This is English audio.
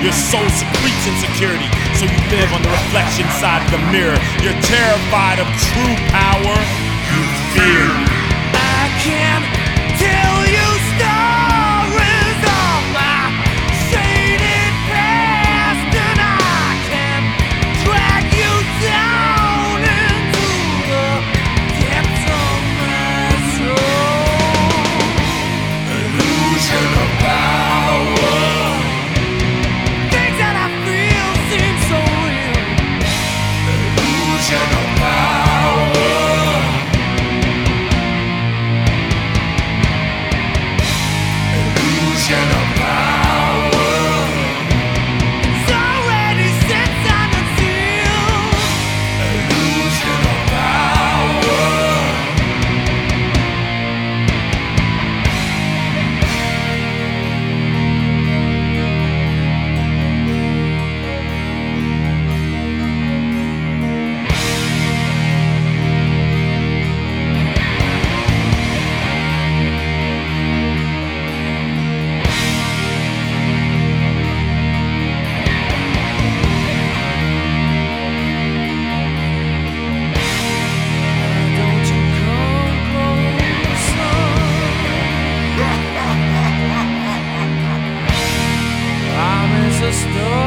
Your soul secretes insecurity, so you live on the reflection side of the mirror. You're terrified of true power. You fear me. I can tell you stories of my shaded past, and I can drag you down into the depths of my soul. Illusion of power. Things that I feel seem so real. Illusion of power. Illusion of power. It's already set on the field. Illusion of power. Don't you come closer? Promise a story.